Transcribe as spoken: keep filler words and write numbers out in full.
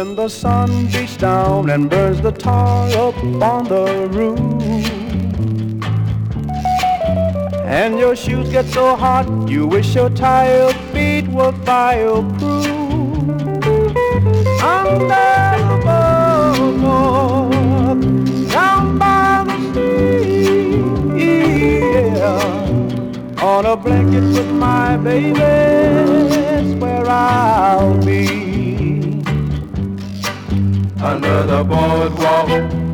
when the sun beats down and burns the tar up on the roof. And your shoes get so hot, you wish your tired feet were fireproof. Under the boardwalk, down by the sea, yeah, on a blanket with my baby, that's where I'll be. Under the boardwalk,